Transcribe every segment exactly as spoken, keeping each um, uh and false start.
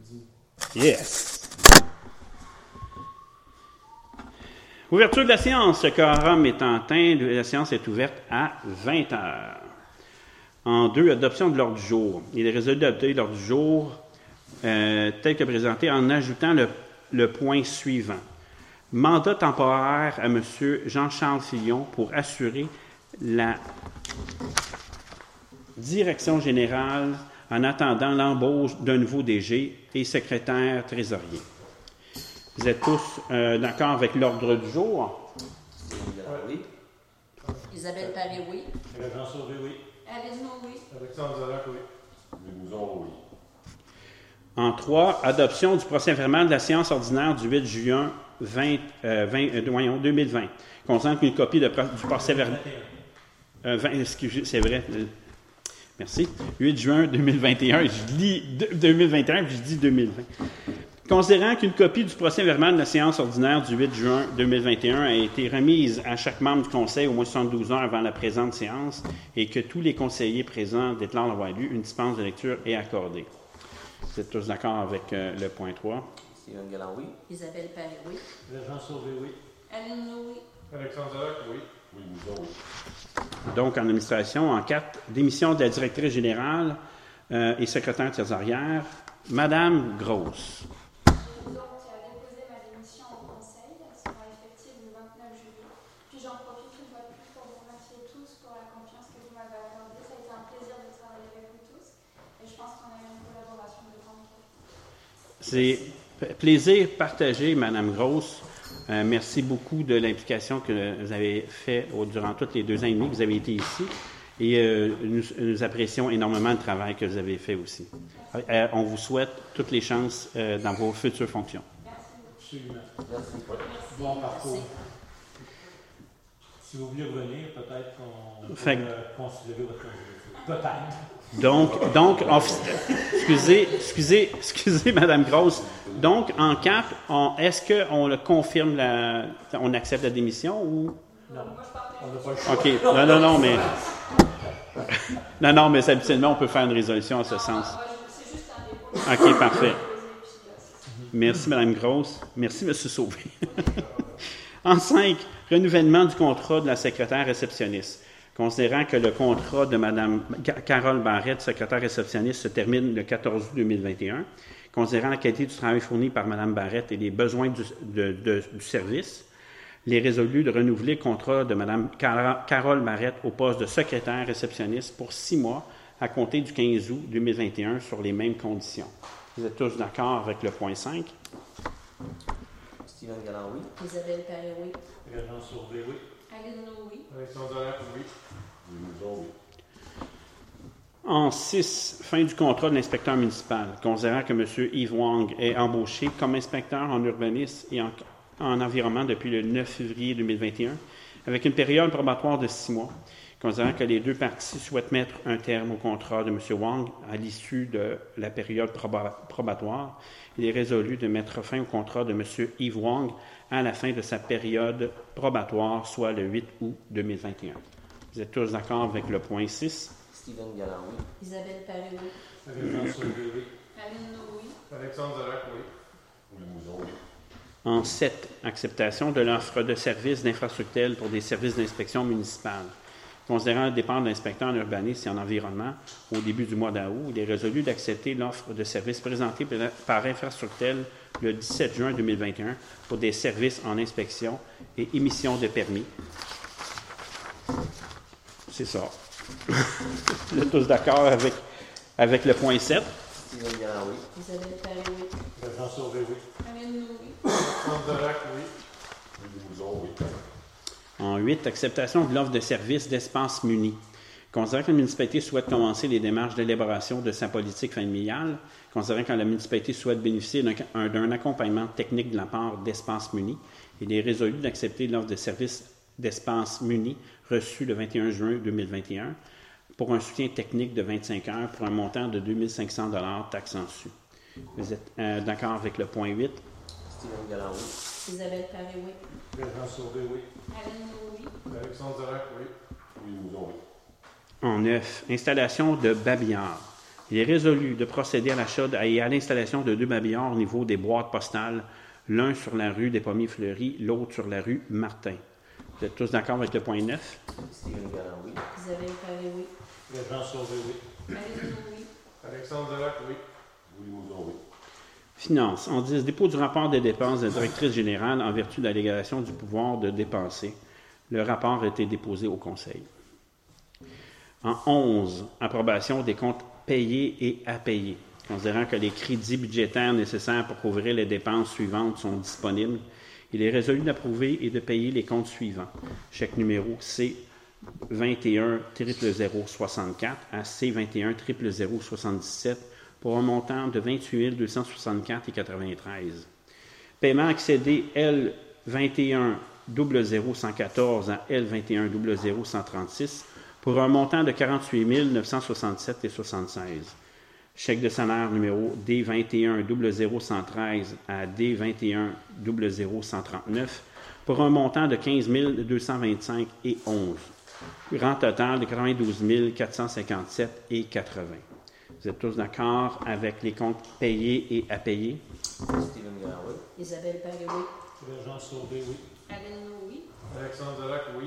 Yes! Ouverture de la séance. Le quorum étant atteint, la séance est ouverte à vingt heures. En deux, adoption de l'ordre du jour. Il est résolu d'adopter l'ordre du jour euh, tel que présenté en ajoutant le, le point suivant. Mandat temporaire à M. Jean-Charles Fillon pour assurer la direction générale en attendant l'embauche d'un nouveau D G et secrétaire trésorier. Vous êtes tous euh, d'accord avec l'ordre du jour? Oui. Isabelle Paré, oui. Jean Sauvé, oui. Aline, oui. Alexandre Zalac, oui. Lemouson, oui. En trois, adoption du procès-verbal de la séance ordinaire du huit juin vingt, euh, vingt, euh, voyons, deux mille vingt. Concernant qu'une copie de, du procès-verbal... Euh, vingt, excusez, c'est vrai. Euh, merci. huit juin deux mille vingt et un. Je lis deux mille vingt et un, puis je dis deux mille vingt. Considérant qu'une copie du procès-verbal de la séance ordinaire du huit juin deux mille vingt et un a été remise à chaque membre du Conseil au moins soixante-douze heures avant la présente séance et que tous les conseillers présents déclarent l'avoir lu, une dispense de lecture est accordée. Vous êtes tous d'accord avec euh, le point trois? Steven Galland, oui. Isabelle Paré, oui. Jean Sauvé, oui. Aline, oui. Alexandre Zalac, oui. Lemouson, oui. Donc, en administration, en quatre, démission de la directrice générale euh, et secrétaire trésorière, Madame Grosse. J'ai donc déposé ma démission au Conseil. Elle sera effective le vingt-neuf juillet. Puis j'en profite une fois de plus pour vous remercier tous pour la confiance que vous m'avez accordée. Ça a été un plaisir de travailler avec vous tous. Et je pense qu'on a eu une collaboration de grande qualité. C'est p- plaisir partagé, Madame Grosse. Euh, merci beaucoup de l'implication que vous avez fait au- durant tous les deux ans et demi que vous avez été ici. Et euh, nous, nous apprécions énormément le travail que vous avez fait aussi. Euh, on vous souhaite toutes les chances euh, dans vos futures fonctions. Absolument. Merci. Bon parcours. Merci. Si vous voulez revenir, peut-être qu'on Fait peut que- euh, considérer votre candidature. Peut-être. Donc, donc en- excusez, excusez, excusez, Madame Grosse. Donc, en quatre, on, est-ce qu'on le confirme, la, on accepte la démission ou... Non. On n'a pas le choix. OK. Non, non, non, mais... Non, non, mais habituellement, on peut faire une résolution en ce sens. C'est juste un dépôt. OK, parfait. Merci, Mme Grosse. Merci, M. Sauvé. En cinq, renouvellement du contrat de la secrétaire réceptionniste. Considérant que le contrat de Mme Carole Barrette, secrétaire réceptionniste, se termine le quatorze août deux mille vingt et un, considérant la qualité du travail fourni par Mme Barrette et les besoins du, de, de, du service, il est résolu de renouveler le contrat de Mme Carole Barrette au poste de secrétaire réceptionniste pour six mois à compter du quinze août deux mille vingt et un sur les mêmes conditions. Vous êtes tous d'accord avec le point cinq? Steven Galland, oui. Isabelle Paré, oui. Jean Sauvé, oui. Aline, oui. Alexandre Zalac, oui. Lemouson, oui. En six, fin du contrat de l'inspecteur municipal, considérant que M. Yves Wang est embauché comme inspecteur en urbanisme et en, en environnement depuis le neuf février deux mille vingt et un, avec une période probatoire de six mois, considérant que les deux parties souhaitent mettre un terme au contrat de M. Wang à l'issue de la période proba- probatoire, il est résolu de mettre fin au contrat de M. Yves Wang à la fin de sa période probatoire, soit le huit août deux mille vingt et un. Vous êtes tous d'accord avec le point six? Steven Galland, oui. Isabelle Paré, oui. Jean Sauvé, oui. Aline, oui. Alexandre Zalac, oui. Lemouson, oui. En sept, acceptation de l'offre de services d'infrastructure pour des services d'inspection municipale. Considérant le départ de l'inspecteur en urbanisme et en environnement au début du mois d'août, il est résolu d'accepter l'offre de services présentée par Infrastructel le dix-sept juin deux mille vingt et un pour des services en inspection et émission de permis. C'est ça. Vous êtes tous d'accord avec, avec le point sept? Steven Galland, oui. Isabelle Paré, oui. Jean Sauvé, oui. Aline, oui. Alexandre Zalac, oui. Lemouson, oui. En huit, acceptation de l'offre de service d'espace muni. Considérant que la municipalité souhaite commencer les démarches d'élaboration de sa politique familiale, considérant que la municipalité souhaite bénéficier d'un, d'un accompagnement technique de la part d'Espace Muni, il est résolu d'accepter l'offre de service d'Espace Muni reçue le vingt et un juin deux mille vingt et un pour un soutien technique de vingt-cinq heures pour un montant de deux mille cinq cents dollars taxes en su. Vous êtes euh, d'accord avec le point huit? Steven Galland, oui. Isabelle Paré, oui. Jean Sauvé, oui. Aline, oui. Alexandre Zalac, oui. Lemouson, oui. En neuf, installation de babillard. Il est résolu de procéder à l'achat et à l'installation de deux babillards au niveau des boîtes postales, l'un sur la rue des Pommiers-Fleuris, l'autre sur la rue Martin. Vous êtes tous d'accord avec le point neuf? Stephen Galland, oui. Isabelle Paré, oui. Jean Sauvé, oui. Marie Deneau, oui. Alexandre Delac, oui. Louis Mouzon, oui. Finances. En dix, dépôt du rapport des dépenses de la directrice générale en vertu de la délégation du pouvoir de dépenser. Le rapport a été déposé au Conseil. En onze, approbation des comptes payés et à payer. Considérant que les crédits budgétaires nécessaires pour couvrir les dépenses suivantes sont disponibles, il est résolu d'approuver et de payer les comptes suivants. Chèque numéro C vingt et un zéro soixante-quatre à C vingt et un zéro soixante-dix-sept pour un montant de vingt-huit mille deux cent soixante-quatre virgule quatre-vingt-treize. Paiement accédé L vingt et un zéro cent quatorze à L vingt et un zéro cent trente-six pour un montant de quarante-huit mille neuf cent soixante-sept virgule soixante-seize. Chèque de salaire numéro D vingt et un zéro cent treize à D vingt et un zéro cent trente-neuf pour un montant de quinze mille deux cent vingt-cinq virgule onze. Grand total de quatre-vingt-douze mille quatre cent cinquante-sept virgule quatre-vingts. Vous êtes tous d'accord avec les comptes payés et à payer? Stephen Galland, oui. Isabelle Paré, oui. Jean Sauvé, oui. Marie Deneau, oui. Alexandre Delac, oui.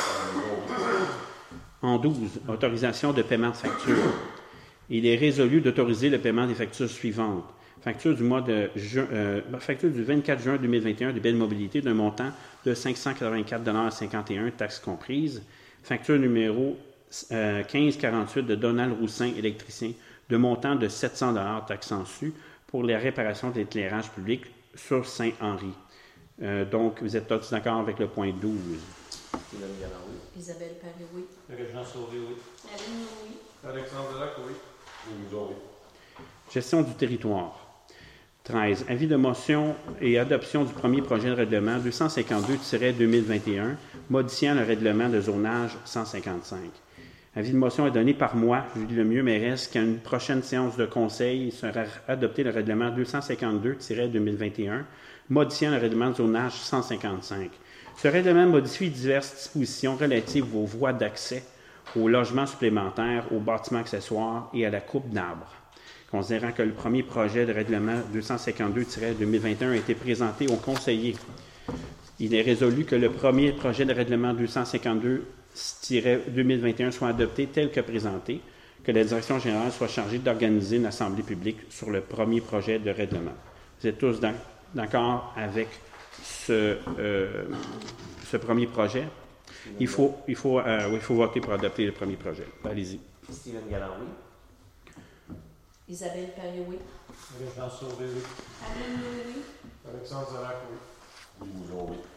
En douze, autorisation de paiement de facture. Il est résolu d'autoriser le paiement des factures suivantes. Facture du mois de juin, euh, facture du vingt-quatre juin deux mille vingt et un de Belle Mobilité d'un montant de cinq cent quatre-vingt-quatre virgule cinquante et un, taxes comprises. Facture numéro euh, quinze quarante-huit de Donald Roussin, électricien, de montant de sept cents dollars, taxes en su, pour les réparations de l'éclairage public sur Saint-Henri. Euh, donc, vous êtes tous d'accord avec le point douze. Stephen Galland, oui. Isabelle Paré, oui. Jean Sauvé, oui. Marie Deneau, oui. Alexandre Delac, oui. Louis Mouzon, oui. Gestion du territoire. treize. Avis de motion et adoption du premier projet de règlement deux cent cinquante-deux deux mille vingt et un, modifiant le règlement de zonage cent cinquante-cinq. Avis de motion est donné par moi, Julie Lemieux, mairesse, qu'à une prochaine séance de conseil sera adopté le règlement deux cent cinquante-deux deux mille vingt et un, modifiant le règlement de zonage cent cinquante-cinq. Ce règlement modifie diverses dispositions relatives aux voies d'accès, aux logements supplémentaires, aux bâtiments accessoires et à la coupe d'arbres. Considérant que le premier projet de règlement deux cent cinquante-deux deux mille vingt et un a été présenté aux conseillers, il est résolu que le premier projet de règlement deux cent cinquante-deux deux mille vingt et un soit adopté tel que présenté, que la direction générale soit chargée d'organiser une assemblée publique sur le premier projet de règlement. Vous êtes tous d'accord avec ce, euh, ce premier projet? Il faut, il, faut, euh, oui, il faut voter pour adopter le premier projet. Allez-y. Stephen Galland, oui. Isabelle Paré, oui. Jean Sauvé, oui. Marie Deneau, oui. Alexandre Delac, oui. Louis Mouzon, oui.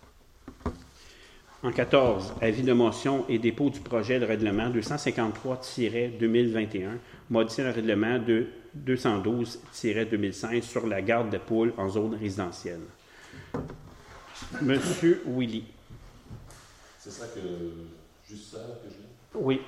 En quatorze, avis de motion et dépôt du projet de règlement deux cent cinquante-trois deux mille vingt et un, modifiant le règlement de deux cent douze deux mille cinq sur la garde de poules en zone résidentielle. Monsieur Willy. C'est ça que. Juste ça que je lis? Oui.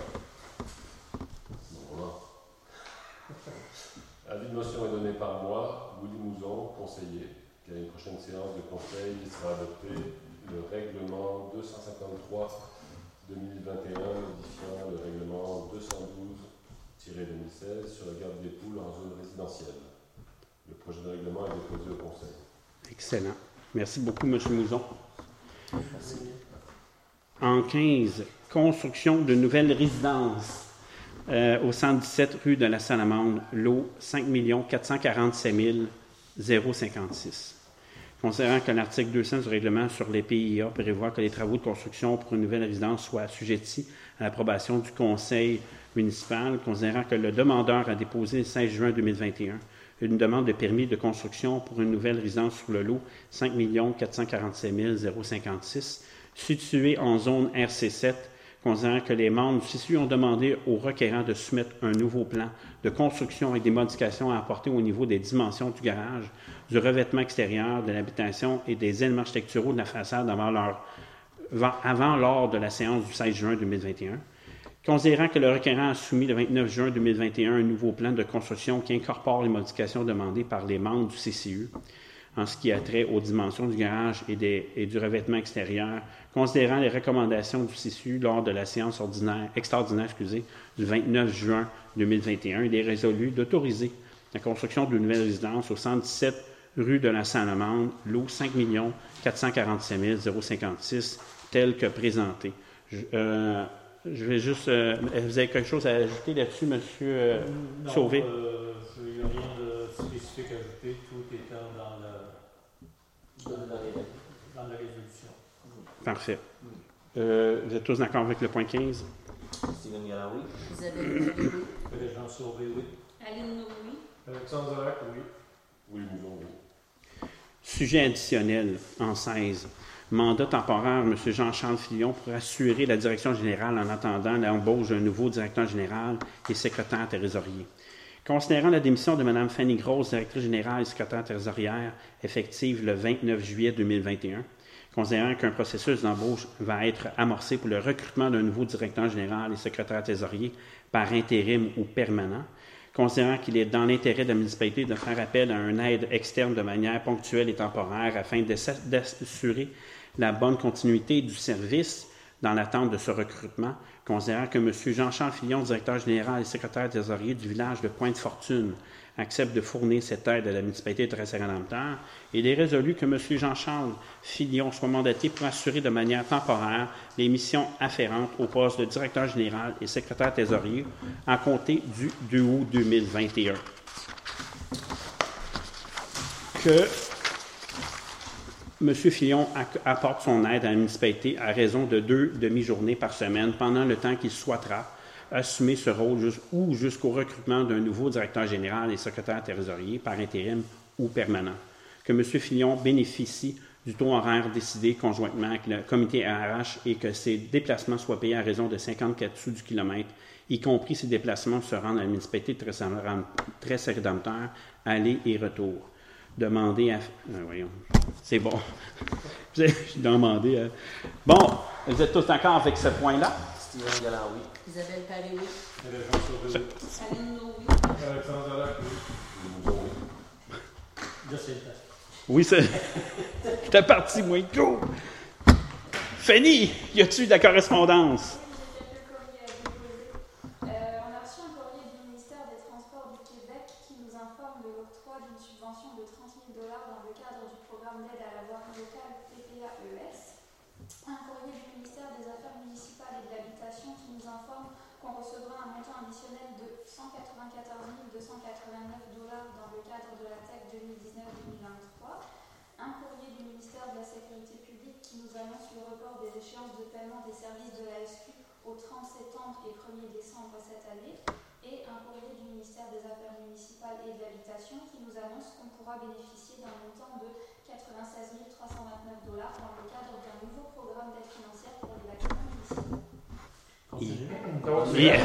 Bon, voilà. Avis de motion est donné par moi, Willy Mouzon, conseiller, qu'à une prochaine séance de conseil, il sera adopté le règlement deux cent cinquante-trois deux mille vingt et un modifiant le règlement deux cent douze deux mille seize sur la garde des poules en zone résidentielle. Le projet de règlement est déposé au conseil. Excellent. Merci beaucoup, M. Mouzon. Merci. En quinze, construction de nouvelles résidences euh, au cent dix-sept rue de la Salamande, lot cinq millions quatre cent quarante-sept mille cinquante-six. Considérant que l'article deux cents du règlement sur les P I A prévoit que les travaux de construction pour une nouvelle résidence soient assujettis à l'approbation du conseil municipal, considérant que le demandeur a déposé le seize juin deux mille vingt et un une demande de permis de construction pour une nouvelle résidence sur le lot cinq millions quatre cent quarante-sept mille cinquante-six, situé en zone R C sept, considérant que les membres du C C U ont demandé au requérant de soumettre un nouveau plan de construction avec des modifications à apporter au niveau des dimensions du garage, du revêtement extérieur de l'habitation et des éléments architecturaux de la façade avant, leur, avant lors de la séance du seize juin deux mille vingt et un. Considérant que le requérant a soumis le vingt-neuf juin deux mille vingt et un un nouveau plan de construction qui incorpore les modifications demandées par les membres du C C U. en ce qui a trait aux dimensions du garage et, des, et du revêtement extérieur, considérant les recommandations du C I S U lors de la séance ordinaire, extraordinaire excusez, du vingt-neuf juin deux mille vingt et un, il est résolu d'autoriser la construction d'une nouvelle résidence au cent dix-sept rue de la Salamande, lot cinq millions quatre cent quarante-sept mille cinquante-six, tel que présenté. Je, euh, je vais juste... Euh, vous avez quelque chose à ajouter là-dessus, M. Euh, non, Sauvé? Euh, il n'y a rien de spécifique à ajouter, tout étant dans, le, dans, la, dans la résolution. Parfait. Euh, vous êtes tous d'accord avec le point quinze? Stephen Galland, oui. Isabelle Parizeau, oui. Régent Sauvé, oui. Aline Noé, oui. Alexandre Delac, oui. Willy Mouzon, oui. Sujet additionnel en seize. Mandat temporaire, M. Jean-Charles Fillon pour assurer la direction générale en attendant l'embauche d'un nouveau directeur général et secrétaire trésorier. Considérant la démission de Mme Fanny Grosse, directrice générale et secrétaire trésorière, effective le vingt-neuf juillet deux mille vingt et un, considérant qu'un processus d'embauche va être amorcé pour le recrutement d'un nouveau directeur général et secrétaire trésorier par intérim ou permanent, considérant qu'il est dans l'intérêt de la municipalité de faire appel à une aide externe de manière ponctuelle et temporaire afin d'assurer la bonne continuité du service dans l'attente de ce recrutement, considérant que M. Jean-Charles Fillon, directeur général et secrétaire trésorier du village de Pointe-Fortune, accepte de fournir cette aide à la municipalité de Tres-Saint-Rédempteur, il est résolu que M. Jean-Charles Fillon soit mandaté pour assurer de manière temporaire les missions afférentes au poste de directeur général et secrétaire trésorier à compter du deux août deux mille vingt et un. Que M. Fillon apporte son aide à la municipalité à raison de deux demi-journées par semaine pendant le temps qu'il souhaitera assumer ce rôle jus- ou jusqu'au recrutement d'un nouveau directeur général et secrétaire trésorier par intérim ou permanent. Que M. Fillon bénéficie du taux horaire décidé conjointement avec le comité R H et que ses déplacements soient payés à raison de cinquante-quatre sous du kilomètre, y compris ses déplacements se rendre à la municipalité de Tres-Saint-Rédempteur, aller et retour. Demander à... Ah, voyons, c'est bon. J'ai demandé à... Bon, vous êtes tous d'accord avec ce point-là? Stephen Galland, oui. Isabelle Parizeau, oui. Régent Sauvé, oui. Aline Noé, oui. Alexandre Delac, oui. Willy Mouzon, oui. Là, c'est le test. Oui, c'est... J'étais parti, moi, go! Fanny, y a-tu de la correspondance? J'ai quelques courriers à déposer. Euh, on a reçu un courrier du ministère des Transports du Québec qui nous informe de l'octroi d'une subvention de trente mille dollars dans le cadre du programme d'aide à la voirie locale P P A E S. Un courrier du ministère des Affaires municipales et de l'Habitation qui nous informe qu'on recevra un montant additionnel de cent quatre-vingt-quatorze mille deux cent quatre-vingt-neuf dollars dans le cadre de la T E C deux mille dix-neuf deux mille vingt-trois. Un courrier du ministère de la Sécurité publique qui nous annonce le report des échéances de paiement des services de la S Q au trente septembre et premier décembre cette année. Et un courrier du ministère des Affaires municipales et de l'Habitation qui nous annonce qu'on pourra bénéficier d'un montant de quatre-vingt-seize mille trois cent vingt-neuf dollars dans le cadre d'un nouveau programme d'aide financière pour les bâtiments municipaux. Continue. Yeah.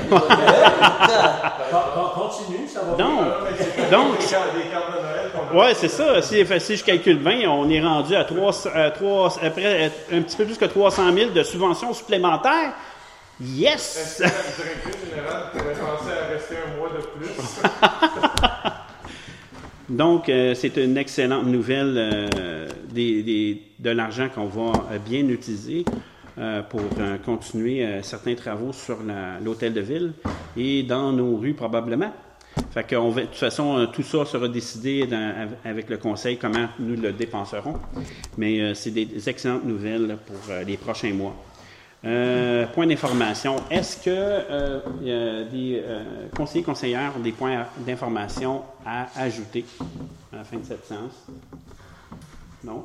Con- con- Continue, ça va Donc, bien. donc, Des cartes des cartes de Noël qu'on a- ouais, c'est ça. Si, si je calcule vingt, on est rendu à trois, à trois, après un petit peu plus que trois cent mille de subventions supplémentaires. Yes! Est-ce que la directrice générale pourrait penser à rester un mois de plus? Donc, euh, c'est une excellente nouvelle euh, des, des- de l'argent qu'on va euh, bien utiliser euh, pour euh, continuer euh, certains travaux sur la- l'hôtel de ville et dans nos rues probablement. Fait qu'on va, de toute façon, euh, tout ça sera décidé dans- avec le conseil comment nous le dépenserons. Mais euh, c'est des, des excellentes nouvelles pour euh, les prochains mois. Euh, point d'information. Est-ce que euh, il y a des euh, conseillers conseillères ont des points d'information à ajouter à la fin de cette séance? Non?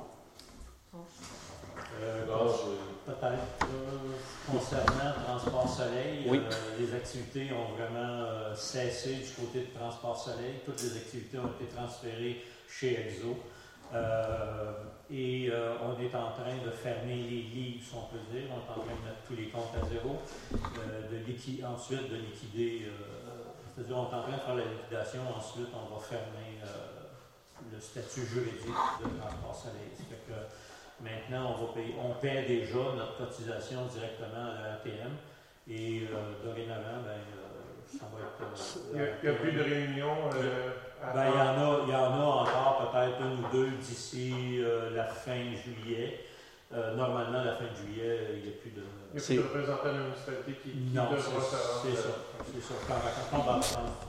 Euh, Non, je- Peut-être. euh, concernant Transport Soleil, Oui. euh, les activités ont vraiment euh, cessé du côté de Transport Soleil. Toutes les activités ont été transférées chez Exo. Euh, et euh, on est en train de fermer les livres, si on peut dire. On est en train de mettre tous les comptes à zéro. Euh, de liqui- ensuite, de liquider. Euh, c'est-à-dire, on est en train de faire la liquidation. Ensuite, on va fermer euh, le statut juridique de Transport Soleil. Ça fait que maintenant, on, va payer, on paie déjà notre cotisation directement à la A T M. Et euh, dorénavant, ben, euh, ça va être. Euh, Il n'y a, il y a plus de réunions. Euh, à Ben, il y faire. en a, il y en a encore peut-être une ou deux d'ici euh, la fin juillet. Euh, normalement, à la fin de juillet, il n'y a plus de... Il n'y a plus de représentant de la municipalité qui, qui non, devra c'est, se rendre. c'est ça. C'est ça. Quand on tombe en vacances,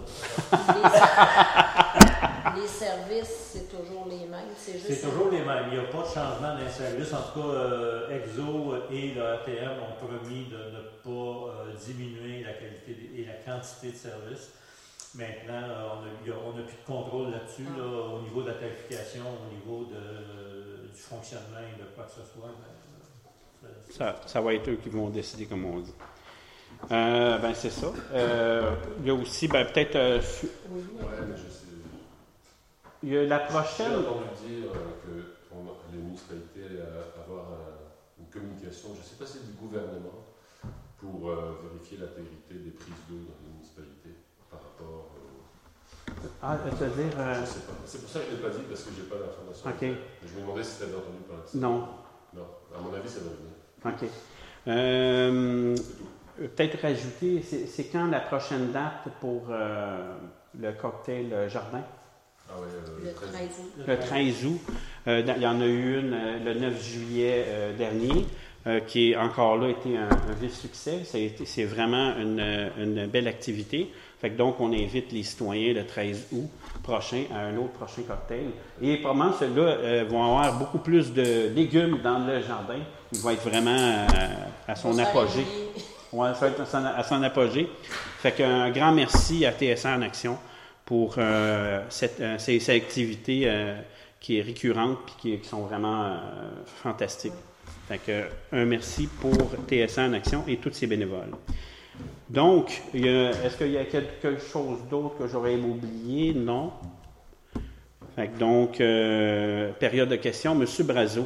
Les, les services, c'est toujours les mêmes. C'est, juste c'est toujours les mêmes. Il n'y a pas de changement dans les services. En tout cas, euh, Exo et le A T M ont promis de ne pas euh, diminuer la qualité et la quantité de services. Maintenant, euh, on n'a plus de contrôle là-dessus, là, au niveau de la tarification, au niveau de, du fonctionnement et de quoi que ce soit. Ben, Ça, ça va être eux qui vont décider, comme on dit. Euh, ben, c'est ça. Euh, il y a aussi, ben, peut-être... Euh, Oui, mais je sais... Il y a la J'ai prochaine... entendu dire euh, que on, les municipalités allaient avoir un, une communication, je ne sais pas si c'est du gouvernement, pour euh, vérifier l'intégrité des prises d'eau dans les municipalités par rapport au... Ah, c'est-à-dire... Euh... Je ne sais pas. C'est pour ça que je ne l'ai pas dit, parce que je n'ai pas l'information. OK. Mais je me demandais si tu avais entendu parler de ça. Non. Non. À mon avis, ça va venir. OK. Euh, peut-être rajouter, c'est, c'est quand la prochaine date pour euh, le cocktail Jardin? Ah oui, euh, le treize août. Le treize août. Euh, il y en a eu une euh, le neuf juillet euh, dernier, euh, qui est encore là été un, un vif succès. Ça a été, c'est vraiment une, une belle activité. Fait que donc, on invite les citoyens le treize août prochain à un autre prochain cocktail. Et probablement, ceux-là euh, vont avoir beaucoup plus de légumes dans le jardin. Ils vont être vraiment euh, à son On apogée. Ouais, ça va être à son, à son apogée. Fait qu'un grand merci à T S A en action pour euh, cette, euh, ces, ces activités euh, qui est récurrente et qui, qui sont vraiment euh, fantastiques. Fait que un merci pour T S A en action et tous ces bénévoles. Donc, il y a, est-ce qu'il y a quelque chose d'autre que j'aurais oublié? Non. Fait que donc, euh, période de questions. Monsieur Brazo.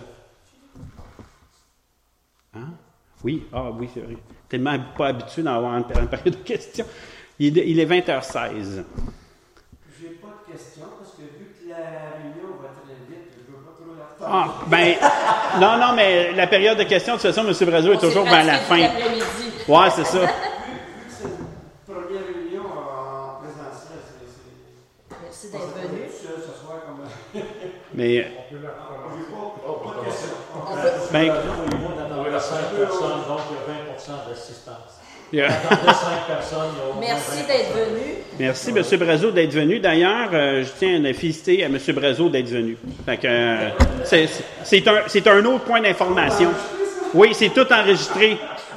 Hein? Oui, ah oui, c'est vrai. Tellement pas habitué d'avoir une, une période de questions. Il, il est vingt heures seize. Je n'ai pas de questions parce que vu que la réunion va très vite, je ne veux pas trop la faire. Ah, ben, non, non, mais la période de questions, de toute façon, M. Brazo est toujours vers la fin. Ouais, c'est ça. Première réunion en présentiel, c'est... Merci d'être venu. Ce soir, comme... Mais, On peut commencer. ben, au niveau d'attendre cinq personnes, donc il y a vingt pour cent d'assistance. yeah. Attendre cinq personnes, il y a au moins Merci vingt d'être pour cent. venu. Merci, M. Brazo, d'être venu. D'ailleurs, euh, je tiens à féliciter à M. Brazo d'être venu. Fait que, euh, c'est, c'est, un, c'est un autre point d'information. Oui, c'est tout enregistré.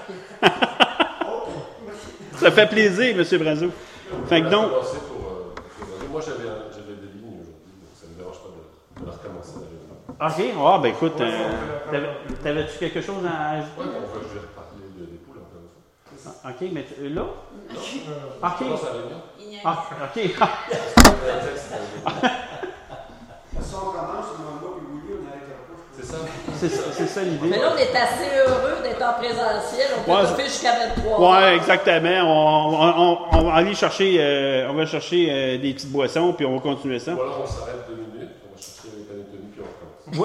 Ça fait plaisir, M. Brazo. Fait que donc... Pour, euh, pour, moi, j'avais, j'avais des lignes aujourd'hui, donc ça ne me dérange pas de, de la recommencer la réunion. OK. Ah, ben écoute, euh, t'avais, t'avais-tu quelque chose à ajouter? Oui, on va, je vais reparler de, des poules en plein fois. Ah, OK, mais tu- là? Non, OK. je commence la réunion. Il y a Ah, OK. Si on commence, on va puis oui, on n'arrêtera pas. C'est ça. C'est ça, c'est ça l'idée. Mais là, on est assez heureux d'être en présentiel. On peut Ouais, toffer jusqu'à vingt-trois Ouais, heures. exactement. On, on, on, on va aller chercher, euh, on va chercher euh, des petites boissons, puis on va continuer ça. Ou alors on s'arrête deux minutes, on va chercher les panettes puis on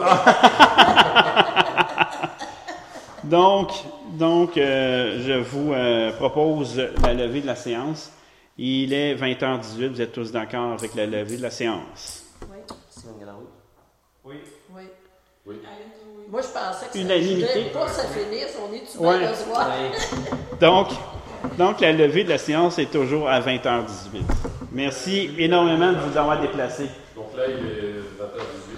recommence. Donc, donc euh, je vous euh, propose la levée de la séance. Il est vingt heures dix-huit. Vous êtes tous d'accord avec la levée de la séance? Oui. Steven Galaoui. Oui. Oui. Oui. Moi, je pensais que ça Unanimité. je voulais pas que ça finisse. On est-tu Ouais. bien le soir? Donc, donc, la levée de la séance est toujours à vingt heures dix-huit. Merci énormément de vous avoir déplacé. Donc là, il est vingt heures dix-huit.